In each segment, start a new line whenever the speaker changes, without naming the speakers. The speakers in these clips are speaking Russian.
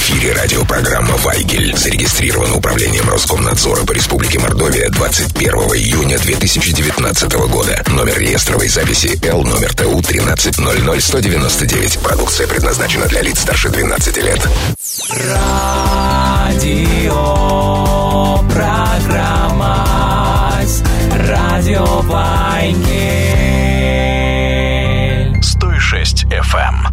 эфире радиопрограмма «Вайгель». Зарегистрировано управлением Роскомнадзора по Республике Мордовия 21 июня 2019 года. Номер реестровой записи Л номер ТУ 1300199. Продукция предназначена для лиц старше 12 лет.
Радиопрограмма «Радио Вайгель».
106 FM.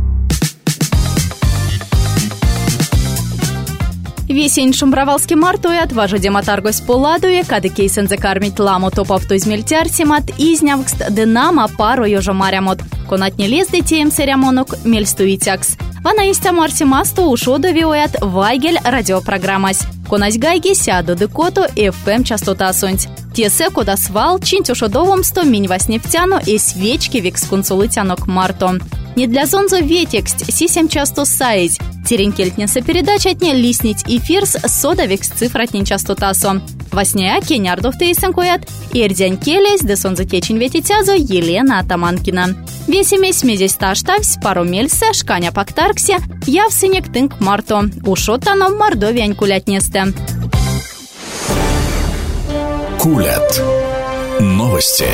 Весень шумбравалский мартуят, важодема таргось поладуе, кады кейсензе кармить ламу топав той змельтярсимат, изнявкст денама пару ёжа марямот. Конатне лезды тем серямонок мельстуитякс. Вана истя марсимасту ушодовиоят Вайгель радиопрограммась. Конась гайги сяду декоту FM частота сонть. Тесе кода свал чинть ушодовом 100 минь вас нефтяно и свечки викс консулытянок марто. Не для зонзо ветекст сисем часто сайз. Теренкельтнеса передача отне лиснить эфирс сода викс цифратнин частотасо. Васняя кенярдов тейсенкуят ирдянь келесь де сонзо кечень ветитязо Елена Атаманкина. Весемесь медесь таштавсь пару мельсе шканя пактарксе явсынек тынк марто. Ушотано мордовиань кулятнесте.
Кулят. Новости.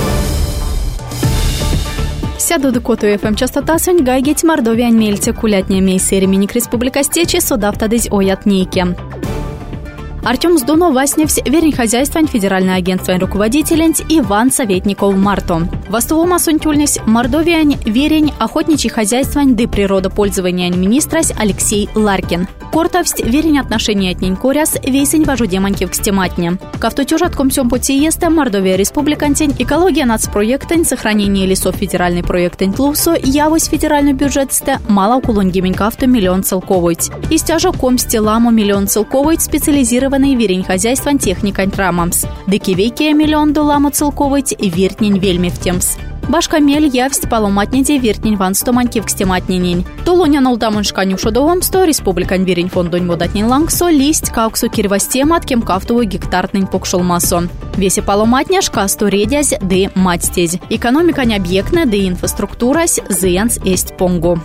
Сяду декоту FM частота сонь гайгеть мордовиань мельте кулятня мейсери миник республика стечи судавтадыз оят нейке. Артем Сдуно Васневс, верень хозяйствань федеральное агентство руководителень Иван Советников Марто. Востовома сонтюльнесь Мордовиань верень охотничий хозяйствань ды природопользования министрась Алексей Ларкин. Кортовсть верень отношения от нень коряс весень важудеманьки в стематне. Кавтотюжатком сём пути есте Мордовия республикантень экология нацпроектень сохранение лесов федеральный проектень тлусо явось федеральный бюджет сте мало кулонгемень кавто миллион целковоить. Истяжо комсти ламу миллион целковоить специализированный верень хозяйстван техникань трамамс. Декивейке миллион доламу целковоить вертнень вельми в темс. Башкамель явсть поломатниде вертнень ван стоманьки в стематненень. Толоня наулдамон шканю шодовом сто республикань верень фондонь водатнень лангсо листь кауксу кирвастемат кем кафтову гектартнень покшолмасо. Весе поломатня шкасто редязь ды матстезь. Экономикань объектна ды инфраструктурась зыянс эсть понгу.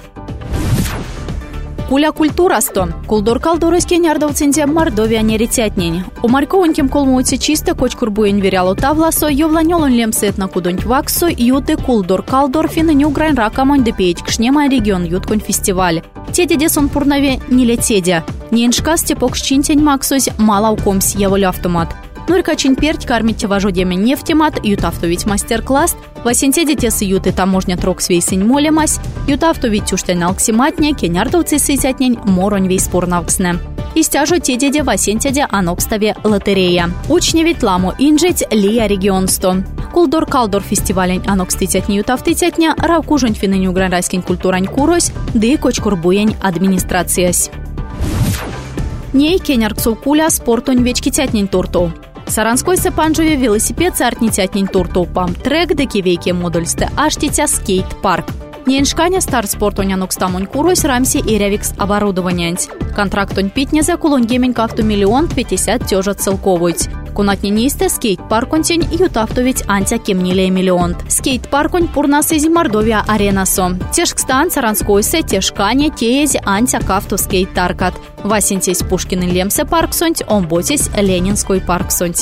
Куля культурасто. Кулдор калдоройский нярдовцинде Мордовия не ретятнень. У Марьковоньким колмуйте чисто кочкурбуень верялу тавласо, ёвланёлон лемсет на кудонь ваксо, юты кулдор калдор финны не украин ракамонь депеять кшнема регион ютконь фестиваль. Тедеде сон пурнаве не летедя. Не иншкасте покшчинтень максось мала укомсь яволю автомат. Нуркачин перть кармите важодеме нефтемат, ютавтовить мастер-класс, васенте детесы юты таможня трок свейсень молемась, ютавтовить тюштен алксиматня, кенярдовцы сысятнень моронь вей спорнавксне. Истяжо тедеде васентеде анокставе лотерея. Учневить ламу инжить лия регионсто. Кулдор калдор фестивалень анокститятня ютавтитятня, равкужень финыню гранрайскин культурань курось, ды кочкурбуень администрациясь. Ней кенярксу куля спортонь вечки тятнень турту. Саранской сапанжове велосипед цартни тятнень турту пам трек декивейке модульсте аштитя скейт-парк. Неншканя старт-спортонь анокстамонь курось рамси и рявикс оборудованиянь. Контрактонь питнезе кулонгемень кафту 1 050 000 тёжа целковоить. Кунатне нейсте скейт-парконтень ютавтовить антя кемниле миллион. Скейт-парконь пурнас из Мордовия аренасо. Тешкстан Саранскойсе тешкане теез антя кафту скейт-таркат. Васентесь Пушкин лемсе парксонть, омботесь Ленинской парксонть.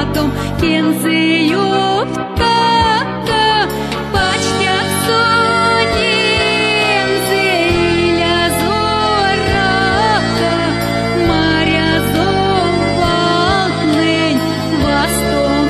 потом пензию птака, почтят сонин зеля зорака, моря зовалнень востом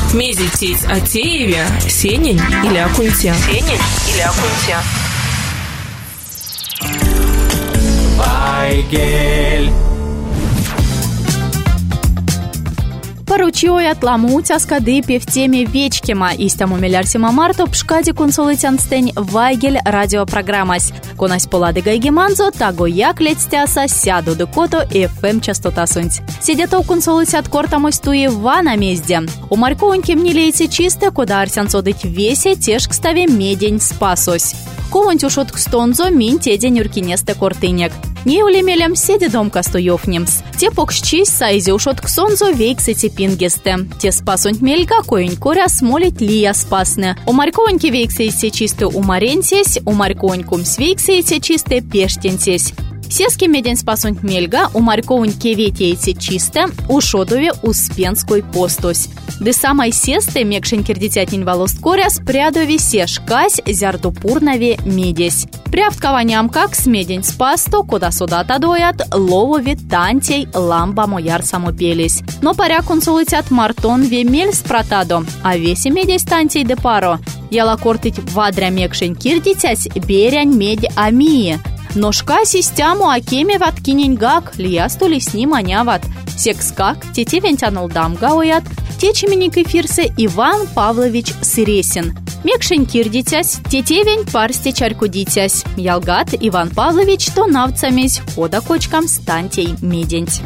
Мезитить Атееве, Сенень или Акунте.
Вайгель.
Поручує тламуця скадипі в темі вечкіма. Істяму мілярсіма марто пшкаді консолитянстень Вайгель радіопрограмась. Конась полади гайгіманзо та гояк лецтяса сяду декото FM частота сунць. Сидятов консолитят кортамось туї ва на мезде. У маркооньки мне лейте чисто, куда арсянцо дыть весе, теж к ставе медень спасось. Ковонть ушот к стонзо мин тедень уркинесте кортынек. Не улемелем седи домка стоёвнемс. Те покшчись сайзе ушот к сонзо вейксе тепингесте. Те спасонь мельга коень коря смолить лия спасне. У марконьки вейксе чисто умаренсесь, у марконькум свейксе чисто пештенсесь. Сески медень спасонь мельга, у марконьки ветейте чисто, у шодове успенской постось. Де самой сесте мекшенькер дитятнень волост коря спрядови сешкась зярдупурнове медесь. Прявткованиям как смедень спасто, куда сюда тадоят, ловови тантей ламба мояр самопелись. Но паря консулитят мартон вемель с протадо, а весе медесь тантей де паро. Яла кортыть вадря мекшенькер дитять берянь медь амии. Ножка систему акеме ваткинень гак, лиясту лесни маняват. Секскак, тете вентянул дам гауят, течеменник эфирсе Иван Павлович Сыресин. Мекшенькир дитясь, тетевень парсте чарку дитясь. Ялгат Иван Павлович то навцамесь, хода кочкам стантей меденть.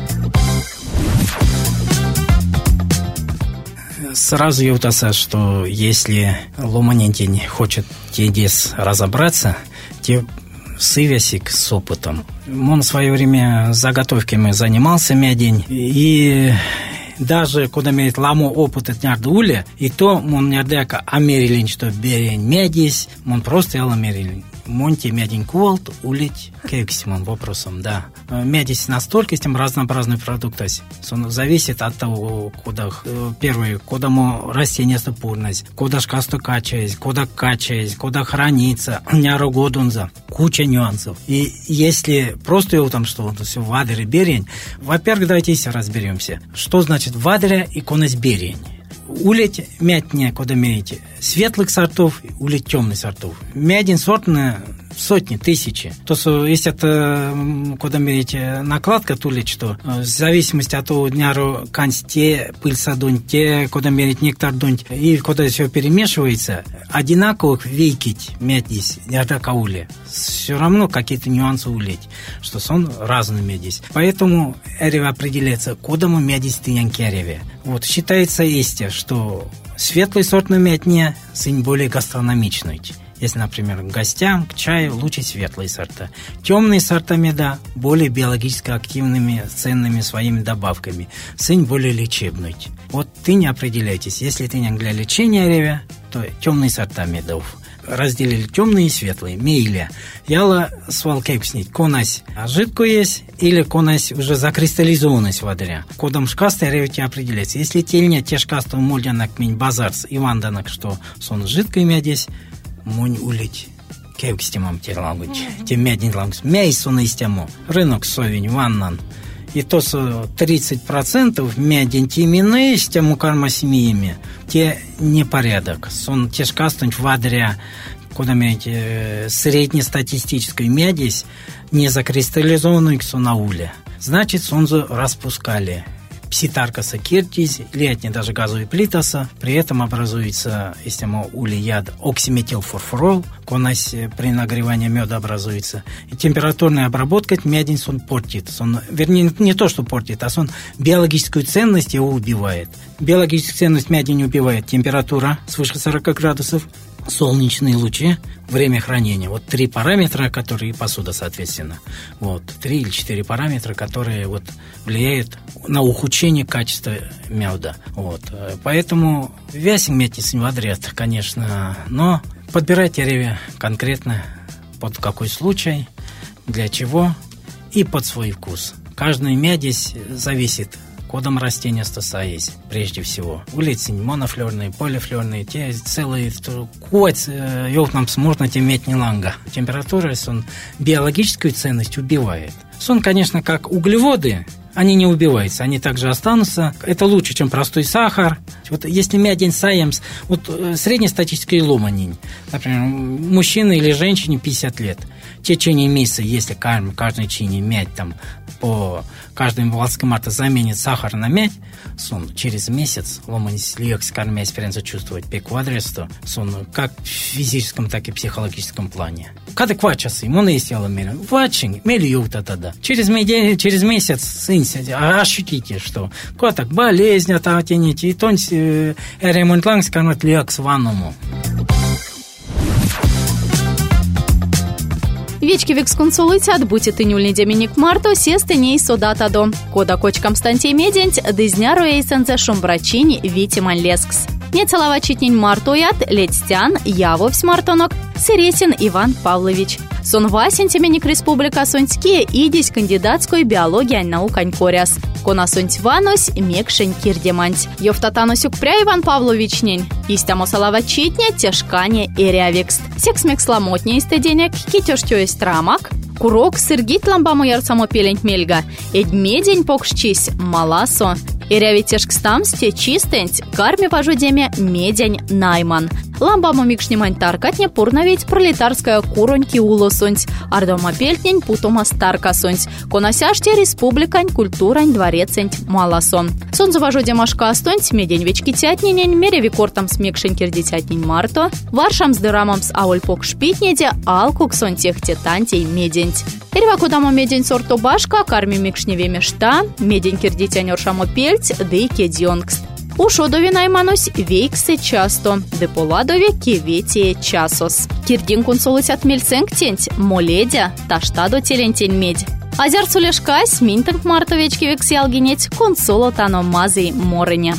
Сразу явтаса, что если ломанентень хочет тедес разобраться, те сывясик с опытом. Он в свое время заготовками занимался медень, и даже когда имеет ламу опыт от нярдуля, и то он нярдяка америлин, что берень медись, он просто ел америлин. Монти медень култ улить кексимон вопросом, да. Медись настолько с тем разнообразный продукт, он зависит от того, куда первый, куда мо растение стопурность, куда шкасто качаясь, куда хранится, нярогодунза, куча нюансов. И если просто его там что, все вадре берень, во-первых, давайте если разберемся, что значит вадре и конность берень. Улить мятня, куда имеете светлых сортов, улить темных сортов. Мядень сортная сотни, тысячи. То, что если это, куда имеете накладка, тулить, что в зависимости от того дня каньте, пыль садунь, те, куда имеете нектар дунь, и куда все перемешивается, одинаковых вейкить мядись, нярдакаули. Все равно какие-то нюансы улить, что сон разный медись. Поэтому эреве определяется, куда мы медись тынянкереве. Вот, считается истя, что светлый сорт на мятне сын более гастрономичный. Если, например, к гостям, к чаю лучше светлые сорта. Темные сорта меда более биологически активными, ценными своими добавками. Сын более лечебный. Вот ты не определяйтесь. Если ты не для лечения ревя, то темные сорта медов. Разделили темные и светлые. Мейля. Яла свалкейк снить. Конась жидкую есть или конась уже закристаллизованность водря. Кодом шкаста ревити определяется. Если тельня те шкаста мульянак минь базарс и ванданак, что сон жидкой медесь, мунь улить кевкстимам телангуть. Тем медень лангус. Мейсон истему. Рынок совень ваннан. И то, что 30% медень тимины с тем карма семьями, те непорядок. Сон те шкастунь вадря, куда имеете среднестатистической медись, не закристаллизованную к сонауля. Значит, сонзу распускали. Пситаркаса киртиз, летний даже газовый плитаса, при этом образуется, если мы улияд, оксиметилфурфурол, конась при нагревании меда образуется. И температурная обработка медень сон портит. Вернее, не то, что портит, а сон биологическую ценность его убивает. Биологическую ценность медень убивает температура свыше 40 градусов, солнечные лучи, время хранения. Вот 3 параметра, которые и посуда, соответственно. Вот 3 или 4 параметра, которые вот влияют на ухудшение качества меда. Вот. Поэтому вясень медь не водрет, конечно, но подбирайте реве конкретно под какой случай, для чего и под свой вкус. Каждый медись зависит. Кодом растения стоса есть, прежде всего. Улицы монофлерные, полифлерные, те целые, куать, нам можно тем медь не ланга. Температура, сон биологическую ценность убивает. Сон, конечно, как углеводы, они не убиваются, они также останутся. Это лучше, чем простой сахар, Вот если мы один саемс, вот среднестатистический ломанин, например, мужчина или женщине 50 лет, в течение месяца, если каждый чине медь там по каждому волоскомату заменит сахар на медь, через месяц ломанис легче кормить экспириенцию чувствовать по квадресту, как в физическом, так и в психологическом плане. Когда квачасы, мы не сделали меры, вачинг, мельют тогда. Через месяц ощутите, что как болезнь оттянете, и тонь ремонт лангс кормить легче ванному.
Вечки виксконсулицят будет и нюльни Доминик Марто, сестыней содатадо. Кода коч Константий Медент, дызняру эйсензе шумбрачини Витиман Лескс. Не целовачитнень Мартоят, Ледстян, Явовсь Мартонок, Сыресин Иван Павлович. Сон Васин Теменик Республика Соньские идись кандидатской биологии наукань коряс. Кона Сонть Ванось, Мекшень Кирдеманть. Йофтатаносюк пря Иван Павлович нень. Истамо салавачитня, тяжкане эрявекст. Секс мексламотня исте денег, китёштё есть рамак. Курок сыргит ламбаму ярцамо пелень мельга. Эдмедень покшчись, маласо. Эрявитешк стамсте чистенць, карме пожудеме медень найман. Ламбаму микшнимань таркатня пурнавить пролетарская куроньки улосонць, ардома пельтнень путома старка сонць, коносяште республикань культурань двореценть маласон. Сонзу пожудемашка стонць, медень вечки тятненень, мереви кортам смекшень кирдитятнень марто, варшам с дырамом с аульпок шпитнеде, алкук сонтех тетантей медень. Эрвакудамо медень сорто башка, карми микшневе мешта, медень кирдитянершамо пельть, дейке дионгст. У шодове найманось вейксе часто, деполадове кеветие часос. Кирдин консулысят мельценктенть, моледя, таштадо телентень медь. Азерцу лешкась, минтанг мартовечки вексиалгинеть, консулотано мазей мореня.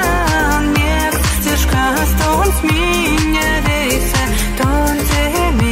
Меня весь, тон тебе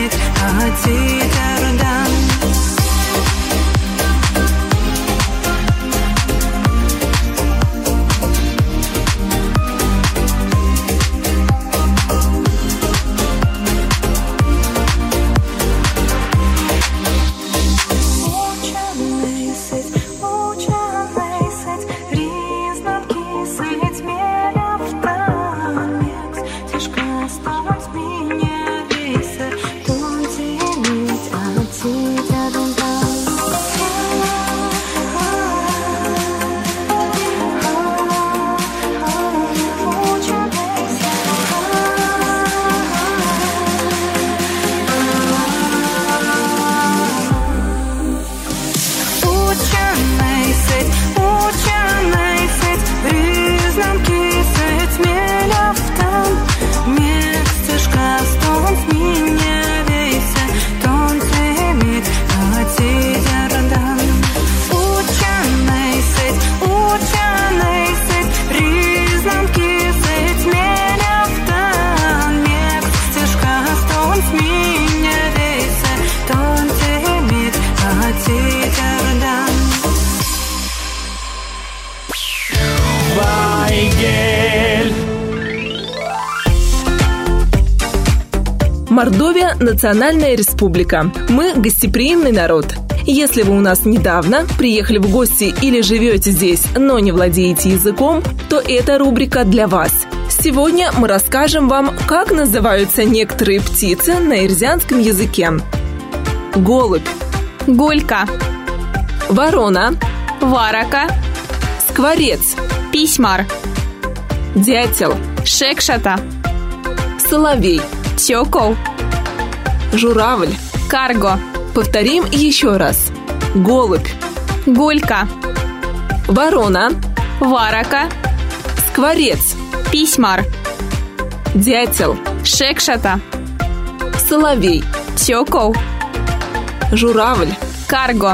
Мордовия – национальная республика. Мы – гостеприимный народ. Если вы у нас недавно приехали в гости или живете здесь, но не владеете языком, то эта рубрика для вас. Сегодня мы расскажем вам, как называются некоторые птицы на эрзянском языке. Голубь,
Гулька,
ворона,
Варака,
скворец,
Письмар,
дятел,
Шекшата,
соловей,
Тёкол,
журавль.
Карго,
Повторим еще раз. Голубь,
Гулька,
ворона,
Варака,
скворец,
Письмар,
дятел,
Шекшата,
соловей,
Тёкол,
журавль.
Карго.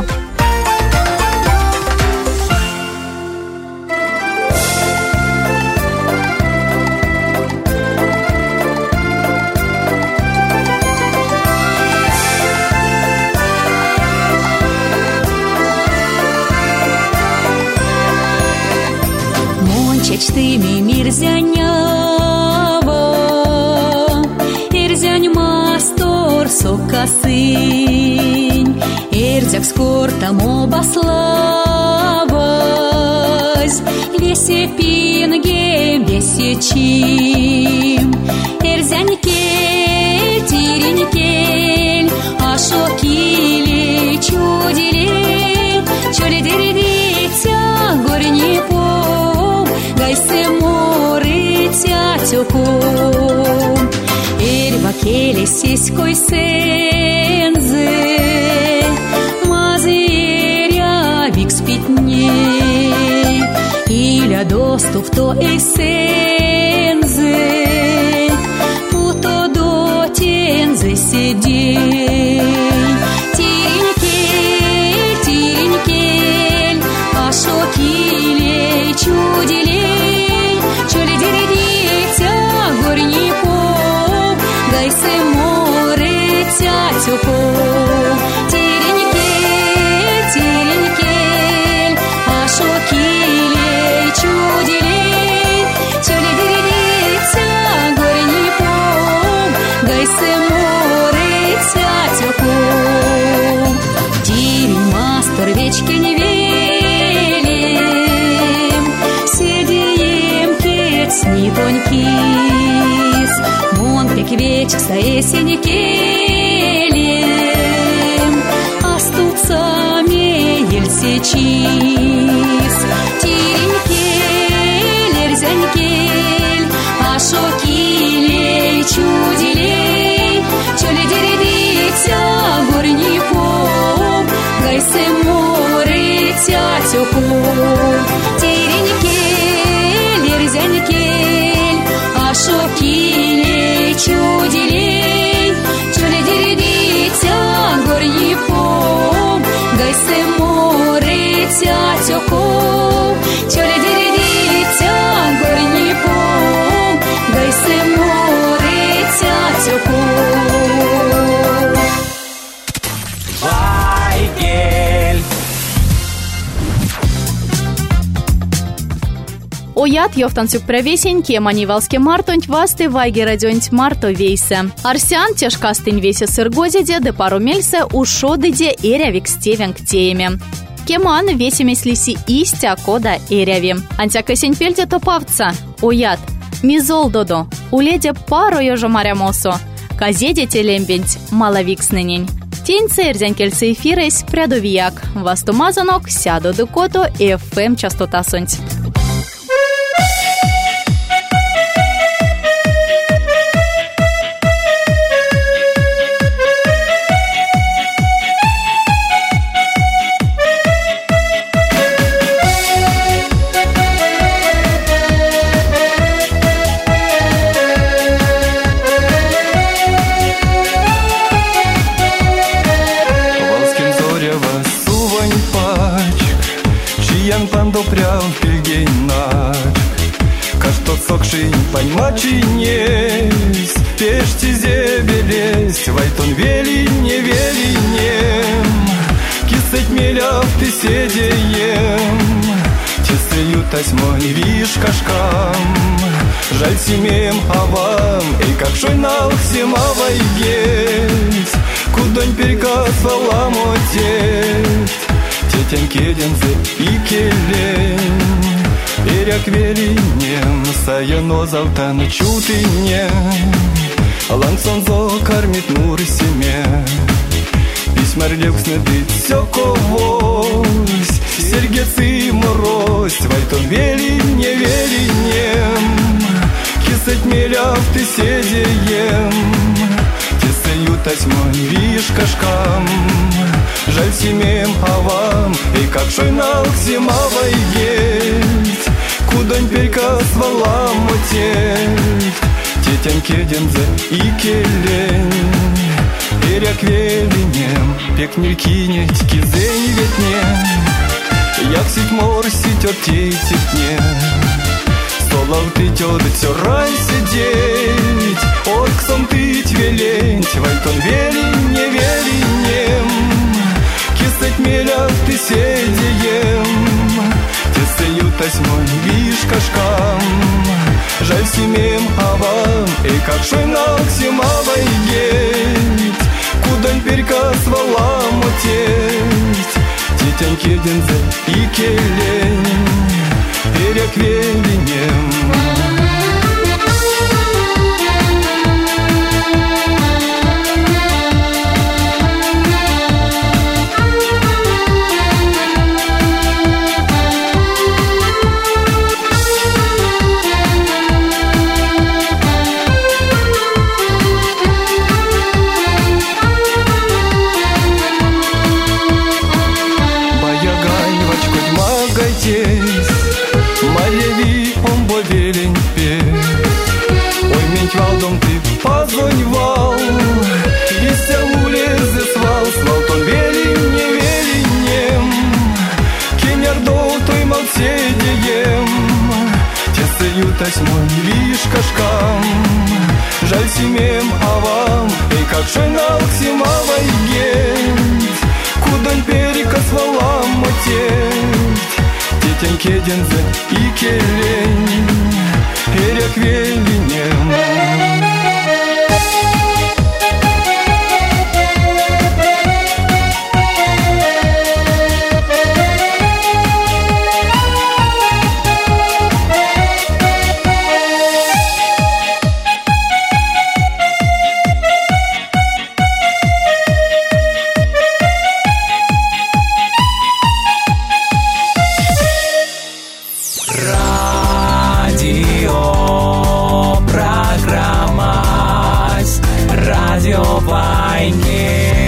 Мончечтыми мирзянява, эрзянь мастор сокасынь, эрзяк скортам обаславась, весе пинге, весе чим, эрзянь кель, тирень кель, ашо киле, чудиле, чоле дитя, горе не пом, гайсе море тятюком, эрва келе сиськой сензе, мазыря вик спитне, иля доступ то эсензе, путо до тензе сидей, тирень кель, ашо килей, чудилей, чоли дитя, горе не пом, гайсе море тятюком, тирень кель, ашо килей, чудилей, чоли дитя, горе не пом, гайсе море тятюком, тирень мастер вечки не велим, седием кец не тонькис, мон пек вечек стоесени келем, астуцами ельсечис, тирень кель, эрзянь кель, ашо килей, чудилей, чоли дитя, горе не пом, гайсе море тятюком, тирень кель, эрзянь кель, ашо килей, чудилей, чоли дитя, горе не пом, гайсе море тятюком, чоли дитя, горе не пом, гайсе море тятюком.
Вайгель.
Оят йофтансюк правесень, кемани валске мартонть васты вайги радионть марто вейсе. Арсян тяжкастынь весе сыргозиде де пару мельсе ушодыде эрявик стевенг тееме. Кеман весемеслиси истя кода эряви. Антякасень пельде топавца. Оят. Мизол додо. Уледе пару ёжо марямосо. Казеде телембенть малавикснынень. Тень церзянь кельце эфирес прядовияк. Вастумазанок сядо дукото FM частота сонть.
Допрял пельгейнач, кашто сокшин поймачинес, пешти зебелесть, вайтон велине велинем, кисать меляв ты седеем, тесею тасьмой вишкашкам, жаль семьям авам, и как шойнал зимовой есть, кудонь перекасывала мотеть, тетен кеденцы и келень, перек велинем, саяно завтан чутыне, лансонзо кормит нур семья. Письмарлевсны ты все когось, сергецы морозь, вайтон велине велинем, кисать меляв ты седеем, тесею тасьмой вишкашкам, жаль семьям авам, и как шойнал зимовой есть, кудонь перекасывала мотеть, тетен кедензе и келень, перек велинем, пекнель кинеть кизень ветне, як сить мор ситет тетне, столов ты тёд все рань сидеть, от ксом ты твелень, вайтон велине велинем, кисать меляв ты седеем, тесею тасьмой вишкашкам, жаль семьям авам, и как шойнал зимовой есть, кудонь перекасывала мотеть, тетен кедензе и келень, перек велинем. Малеви омбо велень пе, ой менть валдом ты позвонивал, и ся улезе свал, свал тон велине велинем, кенярдо той молседеем, тесею тасьмой вишкашкам, жаль семьям авам, и как шойнал зимовой есть, кудонь перекасывала мотеть, тетен кедензе и келень, перек велинем.
Программа Радио Вайнер.